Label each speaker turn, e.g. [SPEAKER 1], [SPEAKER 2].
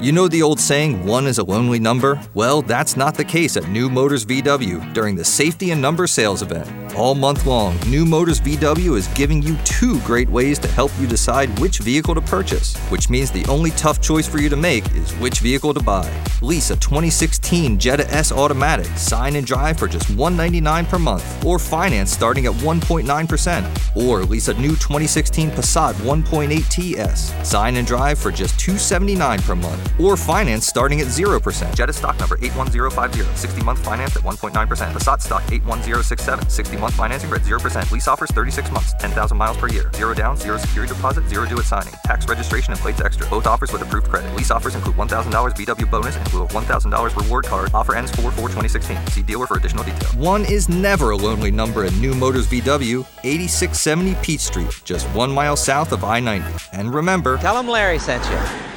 [SPEAKER 1] You know the old saying, one is a lonely number? Well, that's not the case at New Motors VW during the Safety and Number Sales event. All month long, New Motors VW is giving you 2 great ways to help you decide which vehicle to purchase, which means the only tough choice for you to make is which vehicle to buy. Lease a 2016 Jetta S Automatic, sign and drive for just $199 per month, or finance starting at 1.9%. Or lease a new 2016 Passat 1.8 TS, sign and drive for just $279 per month, or finance starting at 0%.
[SPEAKER 2] Jetta stock number 81050, 60-month financed at 1.9%. Passat stock 81067, 60-month financing at 0%. Lease offers 36 months, 10,000 miles per year. 0 down, 0 security deposit, 0 due at signing. Tax, registration, and plates extra. Both offers with approved credit. Lease offers include $1,000 VW bonus in lieu of $1,000 reward card. Offer ends 4/4/2016. See dealer for additional details.
[SPEAKER 1] One is never a lonely number at New Motors VW, 8670 Peach Street, just 1 mile south of I-90. And remember,
[SPEAKER 3] tell them Larry sent you.